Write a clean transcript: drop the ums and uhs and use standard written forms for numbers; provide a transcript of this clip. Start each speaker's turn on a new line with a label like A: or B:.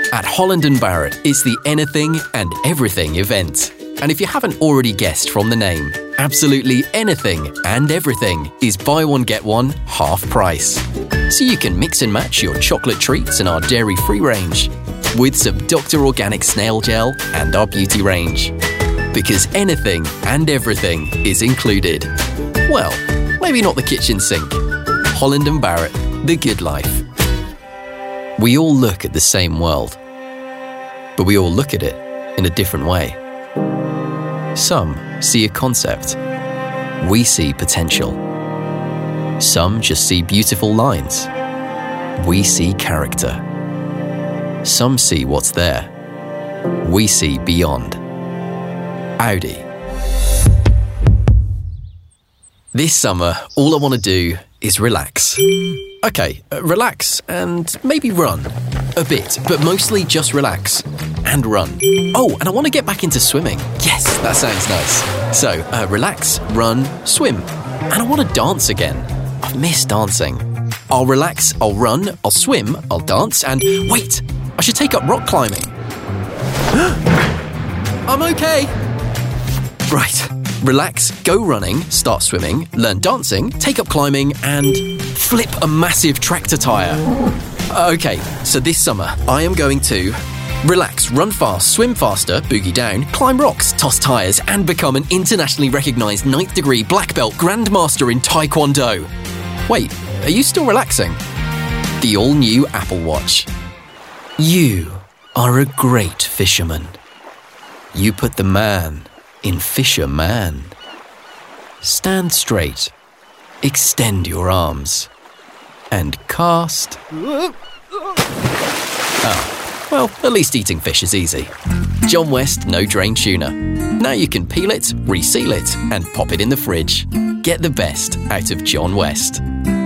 A: At Holland & Barrett, it's the anything and everything event. And if you haven't already guessed from the name, absolutely anything and everything is buy one get one half price. So you can mix and match your chocolate treats in our dairy-free range with some Dr. Organic snail gel and our beauty range. Because anything and everything is included. Well, maybe not the kitchen sink. Holland & Barrett, the good life. We all look at the same world, but we all look at it in a different way. Some see a concept. We see potential. Some just see beautiful lines. We see character. Some see what's there. We see beyond. Audi. This summer, all I want to do is relax. Okay, relax and maybe run. A bit, but mostly just relax and run. Oh, and I want to get back into swimming. Yes, that sounds nice. So, relax, run, swim. And I want to dance again. I've missed dancing. I'll relax, I'll run, I'll swim, I'll dance, and wait, I should take up rock climbing. I'm okay. Right, relax, go running, start swimming, learn dancing, take up climbing, and flip a massive tractor tyre. Okay, so this summer, I am going to relax, run fast, swim faster, boogie down, climb rocks, toss tyres, and become an internationally recognised 9th degree black belt grandmaster in Taekwondo. Wait, are you still relaxing? The all-new Apple Watch. You are a great fisherman. You put the man in fisherman. Stand straight, extend your arms, and cast. Oh, well, at least eating fish is easy. John West No Drain Tuna. Now you can peel it, reseal it, and pop it in the fridge. Get the best out of John West.